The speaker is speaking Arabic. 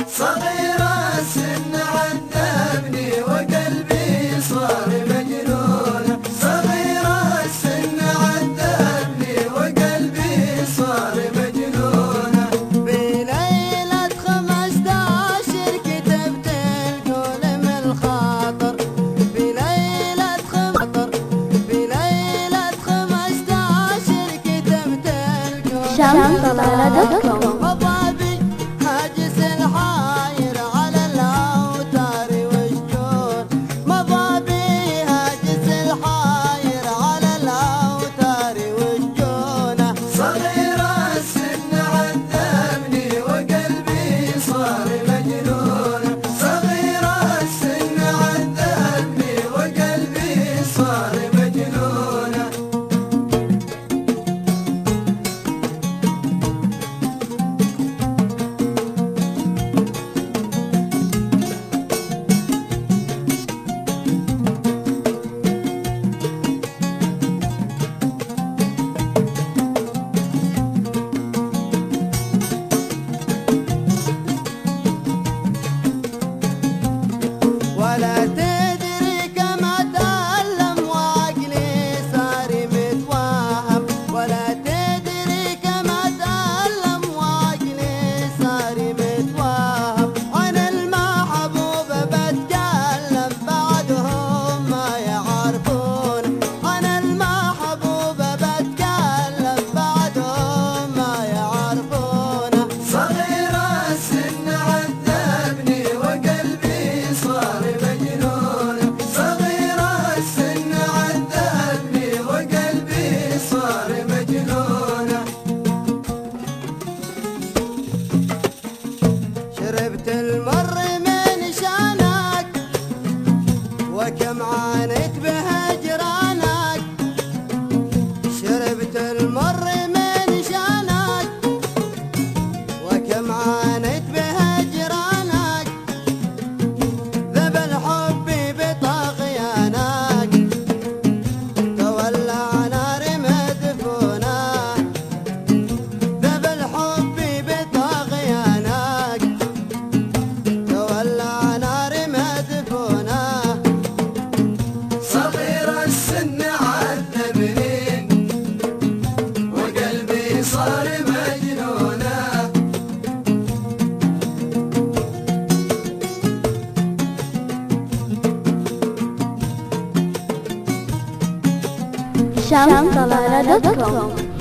صغير السن عذبني وقلبي صار مجنون. صغير السن عذبني وقلبي صار مجنون. بليلة 15 كتبت القول من الخاطر. بليلة 15 كتبت القول. شمطلالة.com. مضابي هاجس الحاير على الاوتار وشجون. مضابي هاجس الحاير على الاوتار وشجون. صغير السن عذبني وقلبي صار مجنون. صغير السن عذبني وقلبي صار مجنون. ولا تدري كم اتألم وعقلي صار متوهم. ولا تدري كم اتألم وعقلي صار متوهم. عن المحبوب بتكلم بعدهم ما يعرفون. عن المحبوب بتكلم بعدهم ما يعرفون. صغير السن عذبني وقلبي صار مجنون. صغير السن عذبني وقلبي صار مجنون. شربت المر من شانك وكم عانيت بهجرانك. شربت المر من شانك وكم عانيت بهجرانك. ذب الحب بطغيانك تولع نار مدفونة. ذب الحب بطغيانك تولع نار مدفونة. صغير السن عذبني وقلبي صار مجنون. شمطلالة.com.